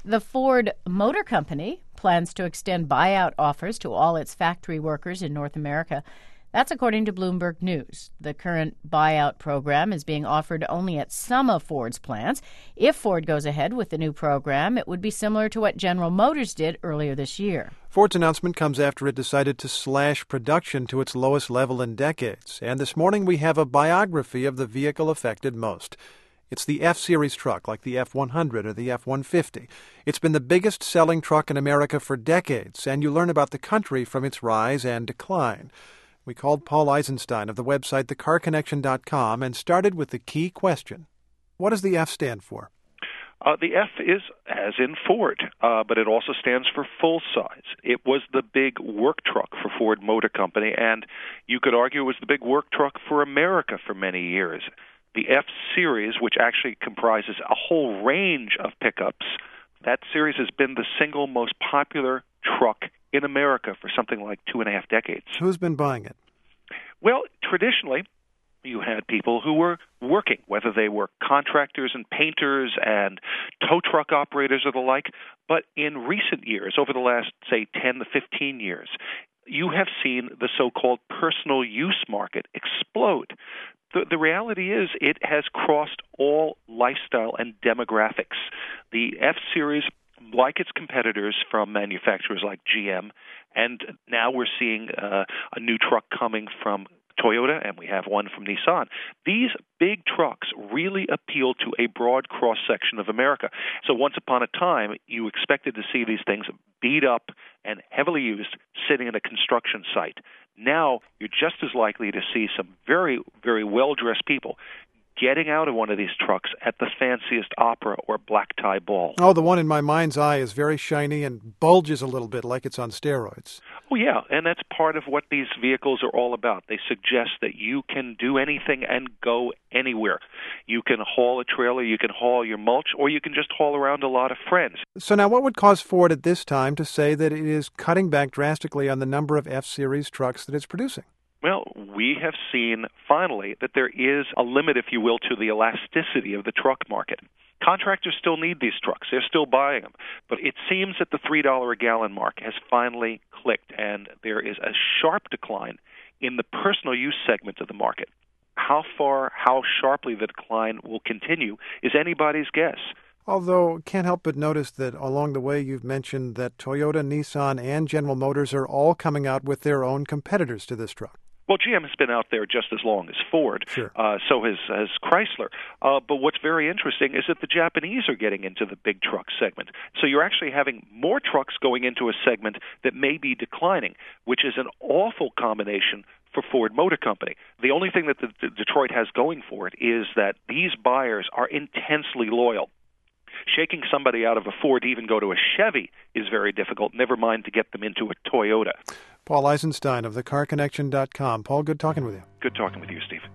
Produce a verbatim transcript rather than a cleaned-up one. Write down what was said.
The Ford Motor Company plans to extend buyout offers to all its factory workers in North America. That's according to Bloomberg News. The current buyout program is being offered only at some of Ford's plants. If Ford goes ahead with the new program, it would be similar to what General Motors did earlier this year. Ford's announcement comes after it decided to slash production to its lowest level in decades. And this morning we have a biography of the vehicle affected most. It's the F-Series truck, like the F one hundred or the F one fifty. It's been the biggest-selling truck in America for decades, and you learn about the country from its rise and decline. We called Paul Eisenstein of the website the car connection dot com and started with the key question. What does the F stand for? Uh, the F is as in Ford, uh, but it also stands for full size. It was the big work truck for Ford Motor Company, and you could argue it was the big work truck for America for many years. The F-Series, which actually comprises a whole range of pickups, that series has been the single most popular truck in America for something like two and a half decades. Who's been buying it? Well, traditionally, you had people who were working, whether they were contractors and painters and tow truck operators or the like. But in recent years, over the last, say, ten to fifteen years, you have seen the so-called personal use market explode. The, the reality is it has crossed all lifestyle and demographics. The F-Series, like its competitors from manufacturers like G M, and now we're seeing uh, a new truck coming from Toyota, and we have one from Nissan. These big trucks really appeal to a broad cross-section of America. So once upon a time, you expected to see these things beat up and heavily used sitting at a construction site. Now, you're just as likely to see some very, very well-dressed people getting out of one of these trucks at the fanciest opera or black tie ball. Oh, the one in my mind's eye is very shiny and bulges a little bit like it's on steroids. Oh, yeah, and that's part of what these vehicles are all about. They suggest that you can do anything and go anywhere. You can haul a trailer, you can haul your mulch, or you can just haul around a lot of friends. So now what would cause Ford at this time to say that it is cutting back drastically on the number of F-Series trucks that it's producing? Well, we have seen, finally, that there is a limit, if you will, to the elasticity of the truck market. Contractors still need these trucks. They're still buying them. But it seems that the three dollars a gallon mark has finally clicked, and there is a sharp decline in the personal use segment of the market. How far, how sharply the decline will continue is anybody's guess. Although, can't help but notice that along the way you've mentioned that Toyota, Nissan, and General Motors are all coming out with their own competitors to this truck. Well, G M has been out there just as long as Ford, sure. uh, so has, has Chrysler. Uh, but what's very interesting is that the Japanese are getting into the big truck segment. So you're actually having more trucks going into a segment that may be declining, which is an awful combination for Ford Motor Company. The only thing that the, the Detroit has going for it is that these buyers are intensely loyal. Shaking somebody out of a Ford to even go to a Chevy is very difficult, never mind to get them into a Toyota. Paul Eisenstein of the car connection dot com. Paul, good talking with you. Good talking with you, Steve.